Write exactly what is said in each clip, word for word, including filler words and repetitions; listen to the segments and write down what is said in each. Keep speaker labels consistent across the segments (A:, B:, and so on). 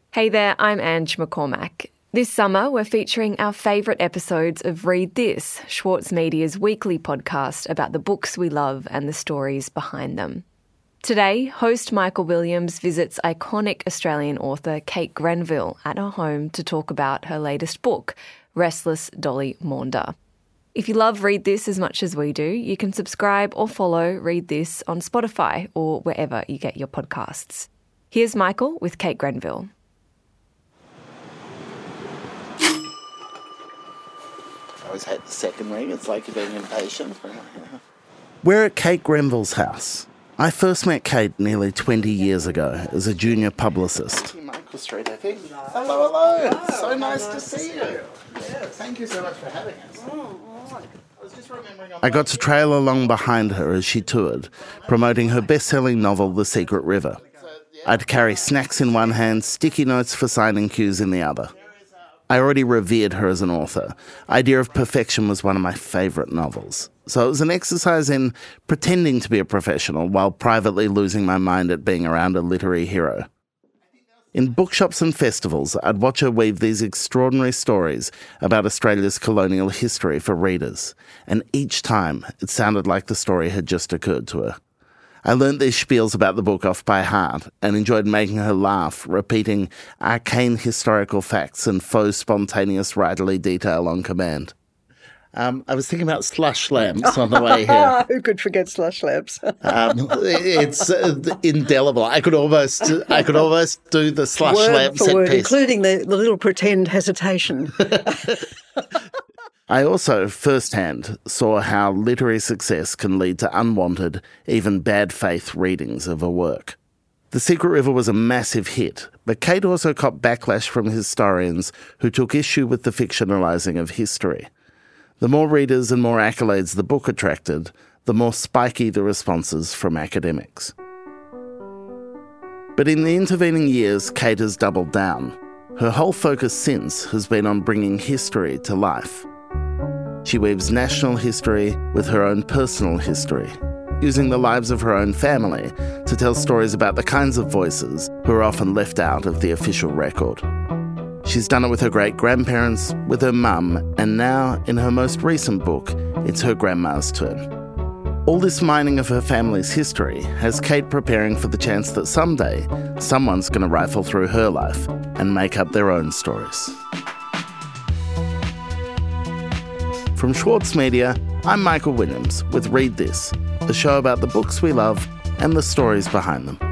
A: Hey there, I'm Ange McCormack. This summer, we're featuring our favourite episodes of Read This, Schwartz Media's weekly podcast about the books we love and the stories behind them. Today, host Michael Williams visits iconic Australian author Kate Grenville at her home to talk about her latest book, Restless Dolly Maunder. If you love Read This as much as we do, you can subscribe or follow Read This on Spotify or wherever you get your podcasts. Here's Michael with Kate Grenville.
B: I always hate the second ring. It's like you're being impatient.
C: We're at Kate Grenville's house. I first met Kate nearly twenty years ago as a junior publicist.
B: Michael Street, I think. Hello, hello. hello. So nice, nice to see you. you. Yes. Thank you so much for having us. I was just remembering.
C: I got to trail along behind her as she toured, promoting her best-selling novel, The Secret River. I'd carry snacks in one hand, sticky notes for signing cues in the other. I already revered her as an author. Idea of Perfection was one of my favourite novels. So it was an exercise in pretending to be a professional while privately losing my mind at being around a literary hero. In bookshops and festivals, I'd watch her weave these extraordinary stories about Australia's colonial history for readers, and each time it sounded like the story had just occurred to her. I learnt these spiels about the book off by heart and enjoyed making her laugh, repeating arcane historical facts and faux spontaneous writerly detail on command. Um, I was thinking about slush lamps on the way here.
D: Who could forget slush lamps?
C: um, it's uh, indelible. I could almost, I could almost do the slush
D: word
C: lamp
D: for
C: set
D: word,
C: piece,
D: including the, the little pretend hesitation.
C: I also firsthand saw how literary success can lead to unwanted, even bad faith readings of a work. The Secret River was a massive hit, but Kate also copped backlash from historians who took issue with the fictionalising of history. The more readers and more accolades the book attracted, the more spiky the responses from academics. But in the intervening years, Kate has doubled down. Her whole focus since has been on bringing history to life. She weaves national history with her own personal history, using the lives of her own family to tell stories about the kinds of voices who are often left out of the official record. She's done it with her great-grandparents, with her mum, and now, in her most recent book, it's her grandma's turn. All this mining of her family's history has Kate preparing for the chance that someday someone's going to rifle through her life and make up their own stories. From Schwartz Media, I'm Michael Williams with Read This, a show about the books we love and the stories behind them.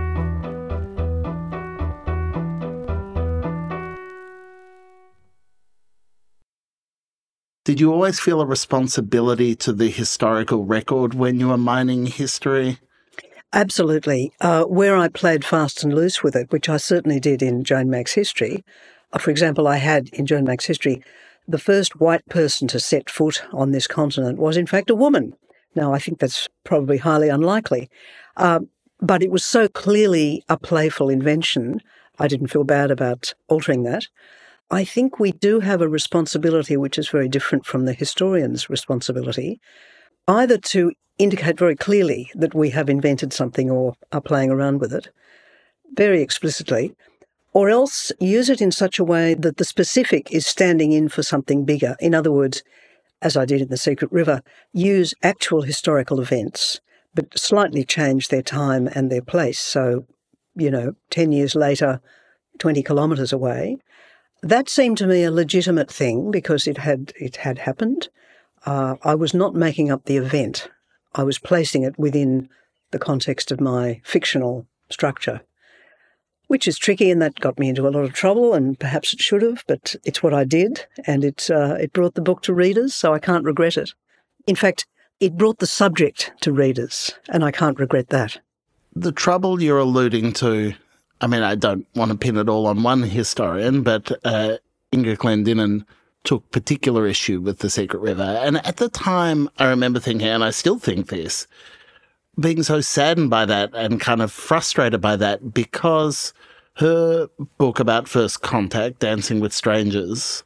C: Did you always feel a responsibility to the historical record when you were mining history?
D: Absolutely. Uh, where I played fast and loose with it, which I certainly did in Joan Mack's history. Uh, for example, I had in Joan Mack's history, the first white person to set foot on this continent was in fact a woman. Now, I think that's probably highly unlikely. Uh, but it was so clearly a playful invention, I didn't feel bad about altering that. I think we do have a responsibility which is very different from the historian's responsibility, either to indicate very clearly that we have invented something or are playing around with it, very explicitly, or else use it in such a way that the specific is standing in for something bigger. In other words, as I did in The Secret River, use actual historical events, but slightly change their time and their place. So, you know, ten years later, twenty kilometres away. That seemed to me a legitimate thing because it had it had happened. Uh, I was not making up the event. I was placing it within the context of my fictional structure, which is tricky, and that got me into a lot of trouble, and perhaps it should have, but it's what I did, and it uh, it brought the book to readers, so I can't regret it. In fact, it brought the subject to readers, and I can't regret that.
C: The trouble you're alluding to, I mean, I don't want to pin it all on one historian, but uh, Inga Clendinnen took particular issue with The Secret River. And at the time, I remember thinking, and I still think this, being so saddened by that and kind of frustrated by that because her book about first contact, Dancing with Strangers,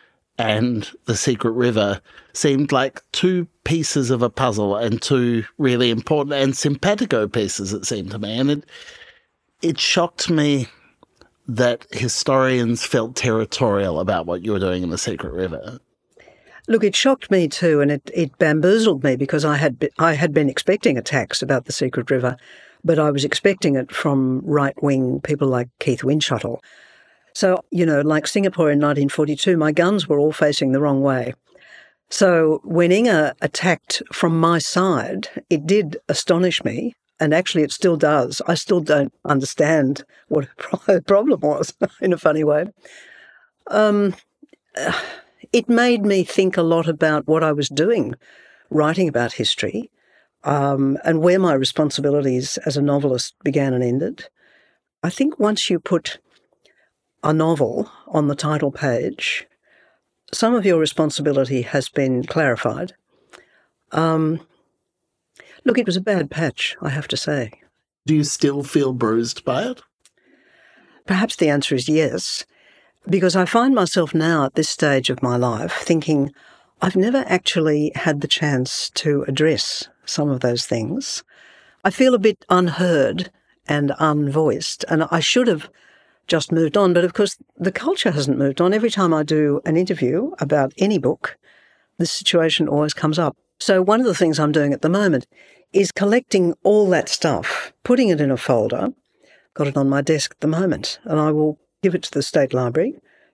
C: and The Secret River seemed like two pieces of a puzzle and two really important and simpatico pieces, it seemed to me. And it, it shocked me that historians felt territorial about what you were doing in The Secret River?
D: Look, it shocked me too, and it, it bamboozled me because I had be, I had been expecting attacks about the Secret River, but I was expecting it from right-wing people like Keith Windschuttle. So, you know, like Singapore in nineteen forty-two, my guns were all facing the wrong way. So when Inga attacked from my side, it did astonish me, and actually it still does. I still don't understand what her problem was in a funny way. Um... It made me think a lot about what I was doing, writing about history, um, and where my responsibilities as a novelist began and ended. I think once you put a novel on the title page, some of your responsibility has been clarified. Um, look, it was a bad patch, I have to say.
C: Do you still feel bruised by it?
D: Perhaps the answer is yes. Because I find myself now at this stage of my life thinking I've never actually had the chance to address some of those things. I feel a bit unheard and unvoiced, and I should have just moved on. But of course, the culture hasn't moved on. Every time I do an interview about any book, this situation always comes up. So one of the things I'm doing at the moment is collecting all that stuff, putting it in a folder, got it on my desk at the moment, and I will give it to the State Library,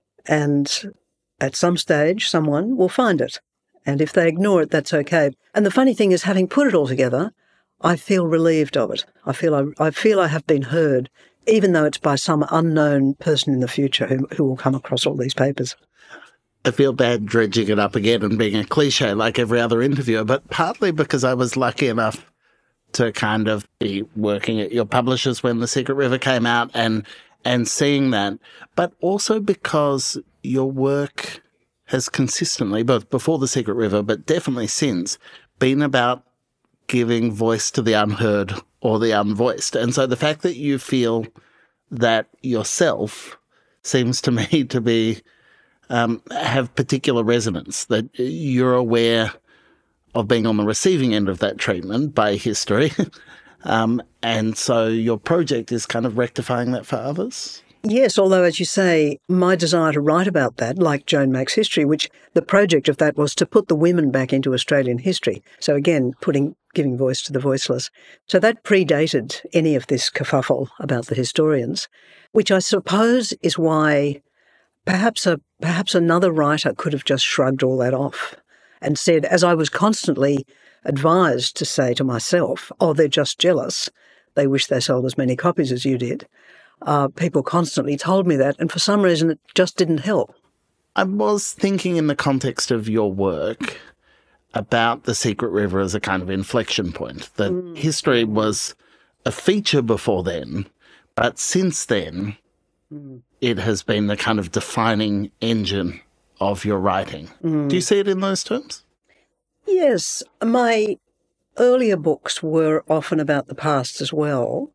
D: and at some stage someone will find it. And if they ignore it, that's okay. And the funny thing is, having put it all together, I feel relieved of it. I feel I, I feel I have been heard, even though it's by some unknown person in the future who, who will come across all these papers.
C: I feel bad dredging it up again and being a cliche like every other interviewer, but partly because I was lucky enough to kind of be working at your publishers when The Secret River came out and and seeing that, but also because your work has consistently, both before The Secret River, but definitely since, been about giving voice to the unheard or the unvoiced. And so the fact that you feel that yourself seems to me to be, um, have particular resonance, that you're aware of being on the receiving end of that treatment by history. Um, and so your project is kind of rectifying that for others?
D: Yes, although, as you say, my desire to write about that, like Joan Makes History, which the project of that was to put the women back into Australian history. So again, putting giving voice to the voiceless. So that predated any of this kerfuffle about the historians, which I suppose is why perhaps a perhaps another writer could have just shrugged all that off and said, as I was constantly advised to say to myself, oh, they're just jealous. They wish they sold as many copies as you did. Uh, people constantly told me that, and for some reason it just didn't help.
C: I was thinking in the context of your work about The Secret River as a kind of inflection point, that mm. history was a feature before then, but since then mm. it has been the kind of defining engine of your writing. Mm. Do you see it in those terms?
D: Yes, my earlier books were often about the past as well,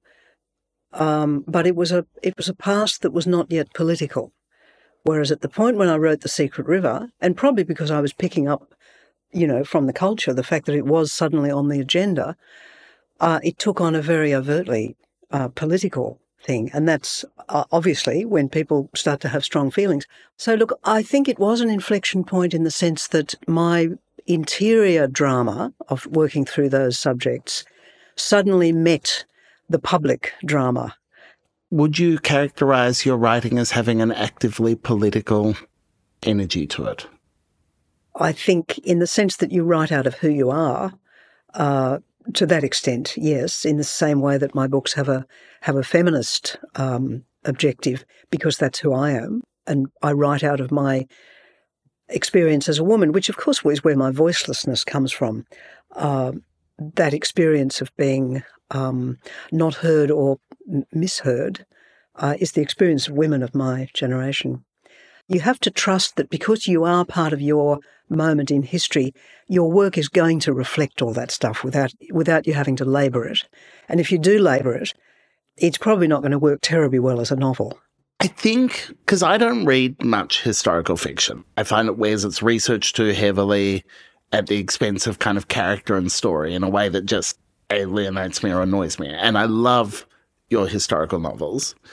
D: um, but it was a it was a past that was not yet political. Whereas at the point when I wrote The Secret River, and probably because I was picking up, you know, from the culture, the fact that it was suddenly on the agenda, uh, it took on a very overtly uh, political thing, and that's uh, obviously when people start to have strong feelings. So look, I think it was an inflection point in the sense that my interior drama of working through those subjects suddenly met the public drama.
C: Would you characterise your writing as having an actively political energy to it?
D: I think in the sense that you write out of who you are, uh, to that extent, yes, in the same way that my books have a have a feminist um, objective, because that's who I am, and I write out of my experience as a woman, which of course is where my voicelessness comes from, uh, that experience of being um, not heard or misheard uh, is the experience of women of my generation. You have to trust that because you are part of your moment in history, your work is going to reflect all that stuff without without you having to labour it. And if you do labour it, it's probably not going to work terribly well as a novel.
C: I think, because I don't read much historical fiction, I find it wears its research too heavily at the expense of kind of character and story in a way that just alienates me or annoys me. And I love your historical novels.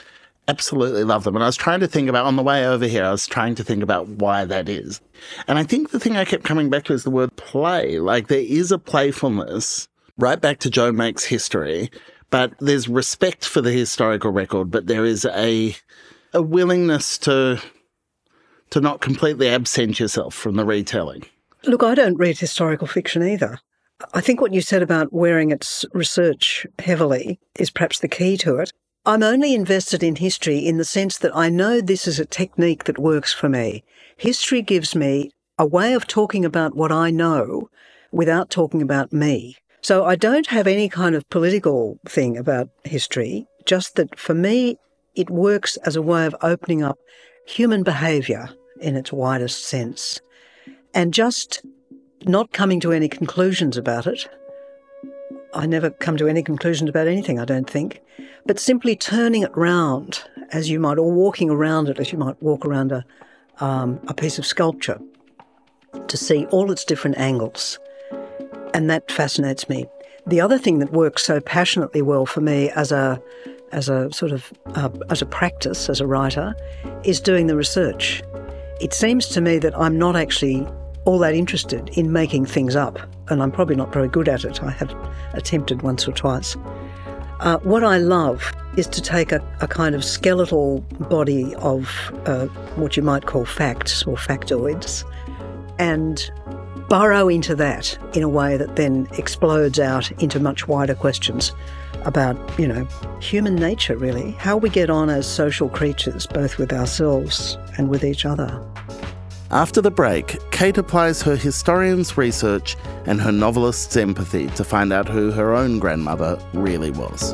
C: absolutely love them. And I was trying to think about, on the way over here, I was trying to think about why that is. And I think the thing I kept coming back to is the word play. Like, there is a playfulness right back to Joan Make's history, but there's respect for the historical record, but there is a a willingness to to not completely absent yourself from the retelling.
D: Look, I don't read historical fiction either. I think what you said about wearing its research heavily is perhaps the key to it. I'm only invested in history in the sense that I know this is a technique that works for me. History gives me a way of talking about what I know without talking about me. So I don't have any kind of political thing about history, just that for me it works as a way of opening up human behaviour in its widest sense, and just not coming to any conclusions about it. I never come to any conclusions about anything, I don't think, but simply turning it round as you might, or walking around it as you might walk around a, um, a piece of sculpture, to see all its different angles. And that fascinates me. The other thing that works so passionately well for me as a as a sort of uh, as a practice, as a writer, is doing the research. It seems to me that I'm not actually all that interested in making things up, and I'm probably not very good at it. I have attempted once or twice. Uh, what I love is to take a, a kind of skeletal body of uh, what you might call facts or factoids and burrow into that in a way that then explodes out into much wider questions about, you know, human nature, really, how we get on as social creatures, both with ourselves and with each other.
C: After the break, Kate applies her historian's research and her novelist's empathy to find out who her own grandmother really was.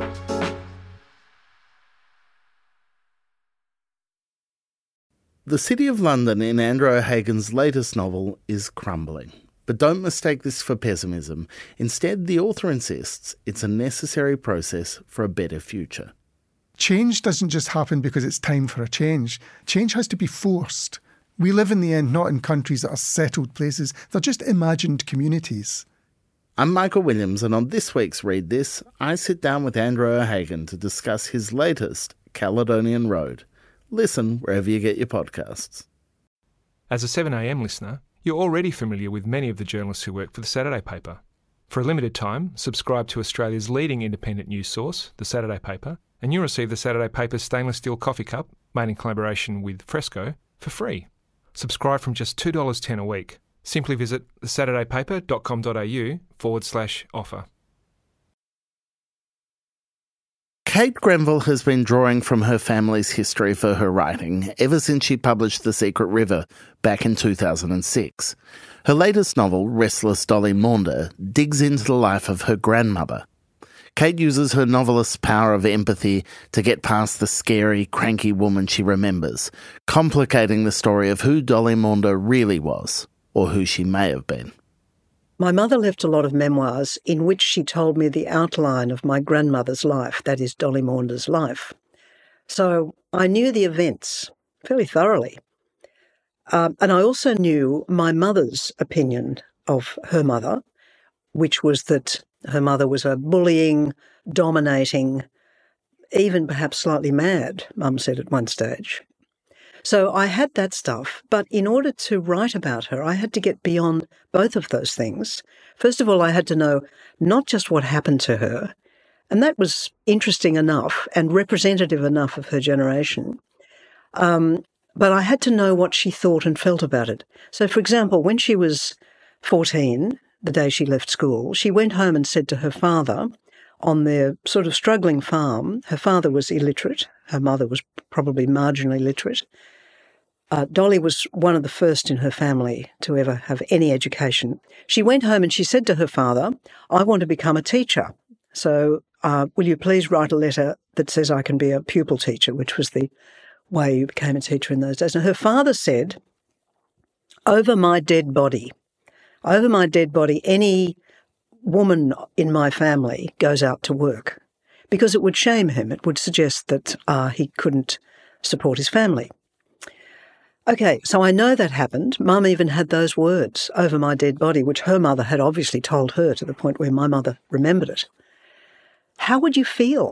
C: The city of London in Andrew O'Hagan's latest novel is crumbling. But don't mistake this for pessimism. Instead, the author insists it's a necessary process for a better future.
E: Change doesn't just happen because it's time for a change. Change has to be forced. We live in the end not in countries that are settled places. They're just imagined communities.
C: I'm Michael Williams, and on this week's Read This, I sit down with Andrew O'Hagan to discuss his latest, Caledonian Road. Listen wherever you get your podcasts.
F: As a seven a m listener, you're already familiar with many of the journalists who work for the Saturday paper. For a limited time, subscribe to Australia's leading independent news source, the Saturday paper, and you'll receive the Saturday paper's stainless steel coffee cup, made in collaboration with Fresco, for free. Subscribe from just two dollars ten a week. Simply visit thesaturdaypaper.com.au forward slash offer.
C: Kate Grenville has been drawing from her family's history for her writing ever since she published The Secret River back in two thousand six. Her latest novel, Restless Dolly Maunder, digs into the life of her grandmother. Kate uses her novelist's power of empathy to get past the scary, cranky woman she remembers, complicating the story of who Dolly Maunder really was, or who she may have been.
D: My mother left a lot of memoirs in which she told me the outline of my grandmother's life, that is Dolly Maunder's life. So I knew the events fairly thoroughly. Um, and I also knew my mother's opinion of her mother, which was that her mother was a bullying, dominating, even perhaps slightly mad, Mum said at one stage. So I had that stuff, but in order to write about her, I had to get beyond both of those things. First of all, I had to know not just what happened to her, and that was interesting enough and representative enough of her generation, um, but I had to know what she thought and felt about it. So, for example, when she was fourteen, the day she left school, she went home and said to her father, on their sort of struggling farm, her father was illiterate, her mother was probably marginally literate. Uh, Dolly was one of the first in her family to ever have any education. She went home and she said to her father, I want to become a teacher, so uh, will you please write a letter that says I can be a pupil teacher, which was the way you became a teacher in those days. And her father said, over my dead body, over my dead body, any woman in my family goes out to work, because it would shame him. It would suggest that uh, he couldn't support his family. Okay, so I know that happened. Mum even had those words, over my dead body, which her mother had obviously told her to the point where my mother remembered it. How would you feel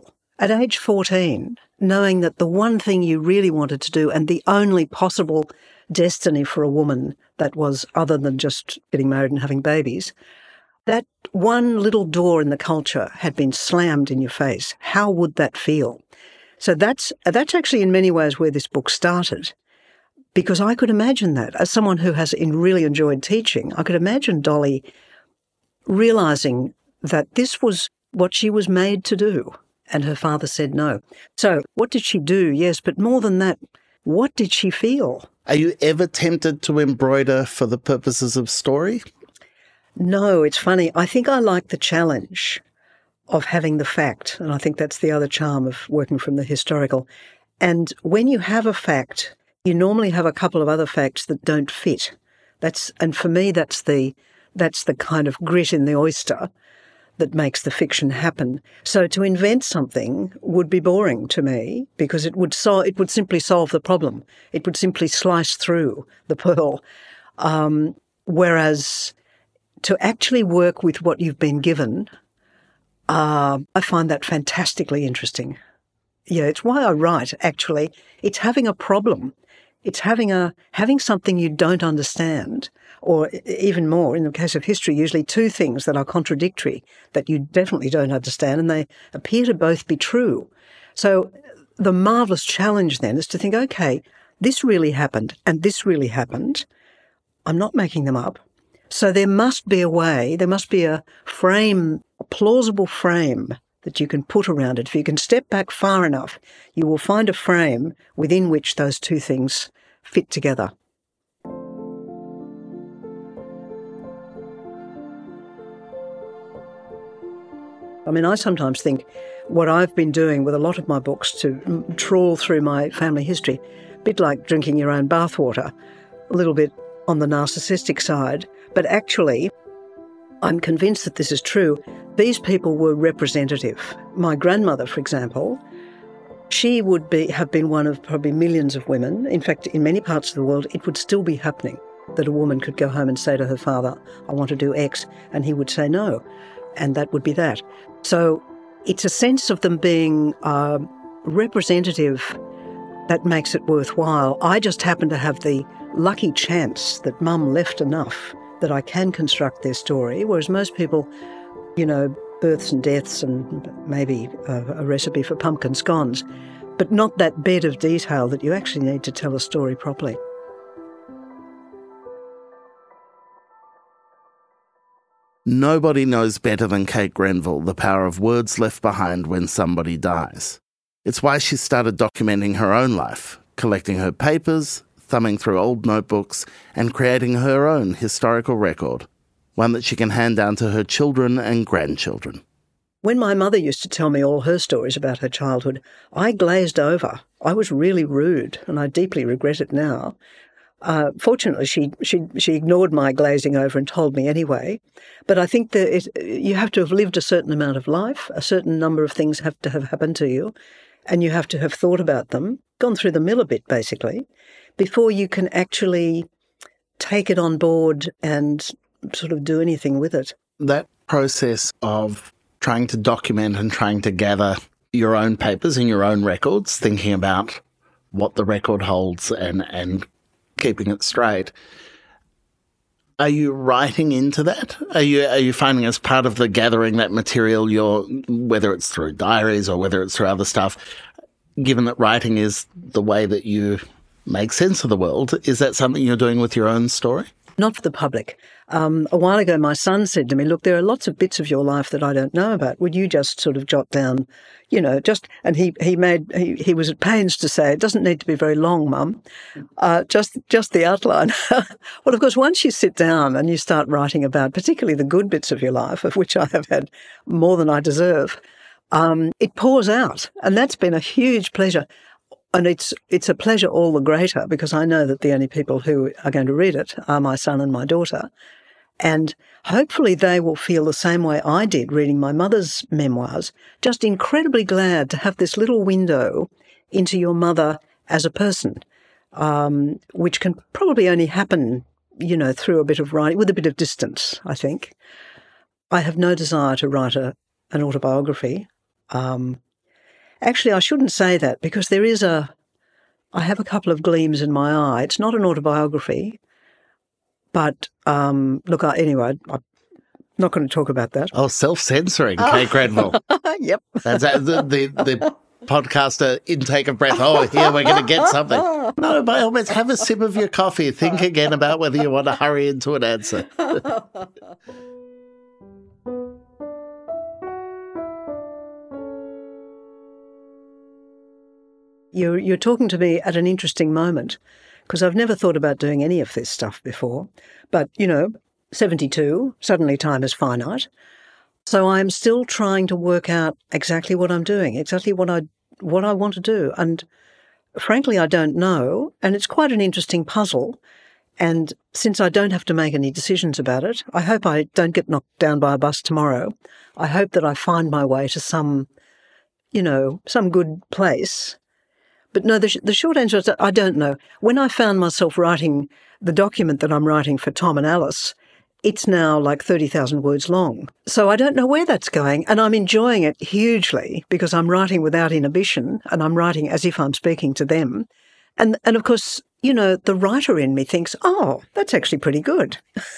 D: At age fourteen, knowing that the one thing you really wanted to do and the only possible destiny for a woman that was other than just getting married and having babies, that one little door in the culture had been slammed in your face. How would that feel? So that's that's actually in many ways where this book started, because I could imagine that. As someone who has in really enjoyed teaching, I could imagine Dolly realising that this was what she was made to do, and her father said no. So what did she do? Yes, but more than that, what did she feel?
C: Are you ever tempted to embroider for the purposes of story?
D: No, it's funny. I think I like the challenge of having the fact, and I think that's the other charm of working from the historical. And when you have a fact, you normally have a couple of other facts that don't fit. That's and for me, that's the that's the kind of grit in the oyster that makes the fiction happen. So to invent something would be boring to me, because it would sol- it would simply solve the problem. It would simply slice through the pearl. Um, whereas to actually work with what you've been given, uh, I find that fantastically interesting. Yeah, it's why I write, actually. It's having a problem. It's having a having something you don't understand, or even more, in the case of history, usually two things that are contradictory that you definitely don't understand, and they appear to both be true. So the marvellous challenge then is to think, okay, this really happened and this really happened. I'm not making them up. So there must be a way, there must be a frame, a plausible frame that you can put around it. If you can step back far enough, you will find a frame within which those two things fit together. I mean, I sometimes think what I've been doing with a lot of my books to trawl through my family history, a bit like drinking your own bathwater, a little bit on the narcissistic side, but actually I'm convinced that this is true. These people were representative. My grandmother, for example, she would be have been one of probably millions of women. In fact, in many parts of the world, it would still be happening that a woman could go home and say to her father, I want to do X, and he would say no, and that would be that. So it's a sense of them being uh, representative that makes it worthwhile. I just happen to have the lucky chance that Mum left enough that I can construct their story, whereas most people, you know, births and deaths and maybe a, a recipe for pumpkin scones, but not that bed of detail that you actually need to tell a story properly.
C: Nobody knows better than Kate Grenville the power of words left behind when somebody dies. It's why she started documenting her own life, collecting her papers, thumbing through old notebooks, and creating her own historical record, one that she can hand down to her children and grandchildren.
D: When my mother used to tell me all her stories about her childhood, I glazed over. I was really rude, and I deeply regret it now. Uh, fortunately, she, she she ignored my glazing over and told me anyway. But I think that it, you have to have lived a certain amount of life, a certain number of things have to have happened to you, and you have to have thought about them, gone through the mill a bit, basically, before you can actually take it on board and sort of do anything with it.
C: That process of trying to document and trying to gather your own papers and your own records, thinking about what the record holds and, and keeping it straight, are you writing into that? Are you are you finding as part of the gathering that material, you're, whether it's through diaries or whether it's through other stuff, given that writing is the way that you make sense of the world, is that something you're doing with your own story?
D: Not for the public. Um, a while ago, my son said to me, look, there are lots of bits of your life that I don't know about. Would you just sort of jot down, you know, just, and he, he made, he, he was at pains to say, it doesn't need to be very long, Mum, uh, just, just the outline. Well, of course, once you sit down and you start writing about particularly the good bits of your life, of which I have had more than I deserve, um, it pours out. And that's been a huge pleasure. And it's it's a pleasure all the greater because I know that the only people who are going to read it are my son and my daughter. And hopefully they will feel the same way I did reading my mother's memoirs, just incredibly glad to have this little window into your mother as a person, um, which can probably only happen, you know, through a bit of writing, with a bit of distance, I think. I have no desire to write a, an autobiography. Um Actually, I shouldn't say that because there is a, I have a couple of gleams in my eye. It's not an autobiography, but um, look, I, anyway, I'm not going to talk about that.
C: Oh, self-censoring, Kate Grenville.
D: Yep.
C: That's uh, the, the, the podcaster intake of breath. Oh, here, we're going to get something. No, by all means, have a sip of your coffee. Think again about whether you want to hurry into an answer.
D: You're, you're talking to me at an interesting moment because I've never thought about doing any of this stuff before. But, you know, seventy-two, suddenly time is finite. So I'm still trying to work out exactly what I'm doing, exactly what I what I want to do. And frankly, I don't know. And it's quite an interesting puzzle. And since I don't have to make any decisions about it, I hope I don't get knocked down by a bus tomorrow. I hope that I find my way to some, you know, some good place. But no, the, sh- the short answer is that I don't know. When I found myself writing the document that I'm writing for Tom and Alice, it's now like thirty thousand words long. So I don't know where that's going, and I'm enjoying it hugely because I'm writing without inhibition and I'm writing as if I'm speaking to them. And, and of course, you know, the writer in me thinks, oh, that's actually pretty good.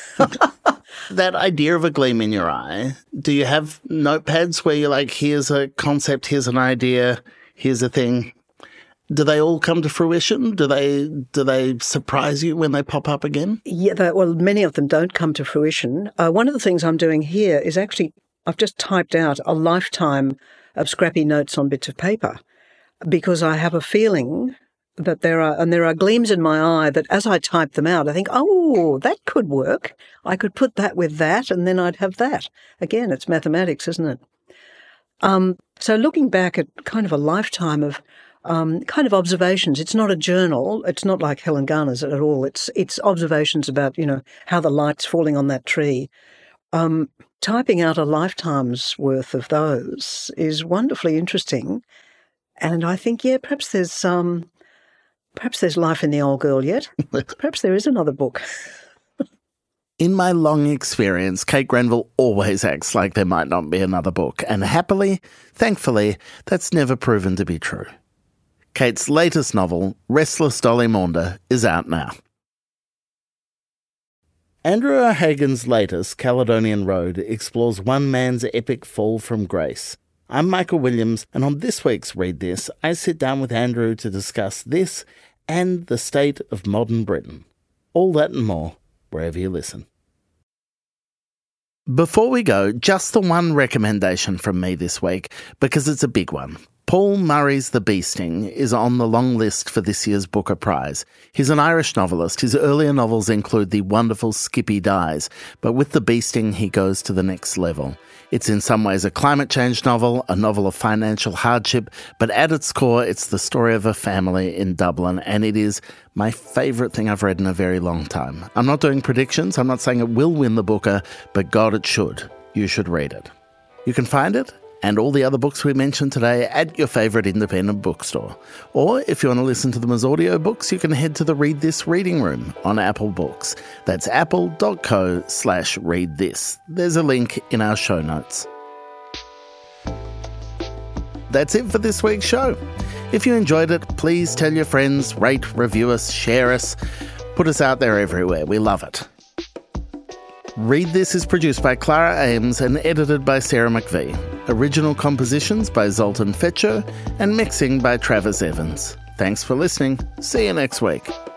C: That idea of a gleam in your eye, do you have notepads where you're like, here's a concept, here's an idea, here's a thing? Do they all come to fruition? Do they do they surprise you when they pop up again?
D: Yeah, they, well, many of them don't come to fruition. Uh, one of the things I'm doing here is actually, I've just typed out a lifetime of scrappy notes on bits of paper because I have a feeling that there are, and there are gleams in my eye that as I type them out, I think, oh, that could work. I could put that with that and then I'd have that. Again, it's mathematics, isn't it? Um, so looking back at kind of a lifetime of Um, kind of observations. It's not a journal. It's not like Helen Garner's at all. It's it's observations about, you know, how the light's falling on that tree. Um, typing out a lifetime's worth of those is wonderfully interesting. And I think, yeah, perhaps there's um, perhaps there's life in the old girl yet. Perhaps there is another book.
C: In my long experience, Kate Grenville always acts like there might not be another book. And happily, thankfully, that's never proven to be true. Kate's latest novel, Restless Dolly Maunda, is out now. Andrew O'Hagan's latest, Caledonian Road, explores one man's epic fall from grace. I'm Michael Williams, and on this week's Read This, I sit down with Andrew to discuss this and the state of modern Britain. All that and more, wherever you listen. Before we go, just the one recommendation from me this week, because it's a big one. Paul Murray's The Bee Sting is on the long list for this year's Booker Prize. He's an Irish novelist. His earlier novels include the wonderful Skippy Dies, but with The Bee Sting he goes to the next level. It's in some ways a climate change novel, a novel of financial hardship, but at its core it's the story of a family in Dublin, and it is my favourite thing I've read in a very long time. I'm not doing predictions, I'm not saying it will win the Booker, but God, it should. You should read it. You can find it and all the other books we mentioned today at your favourite independent bookstore. Or if you want to listen to them as audiobooks, you can head to the Read This reading room on Apple Books. That's apple.co slash read this. There's a link in our show notes. That's it for this week's show. If you enjoyed it, please tell your friends, rate, review us, share us, put us out there everywhere. We love it. Read This is produced by Clara Ames and edited by Sarah McVie. Original compositions by Zoltan Fetcher and mixing by Travis Evans. Thanks for listening. See you next week.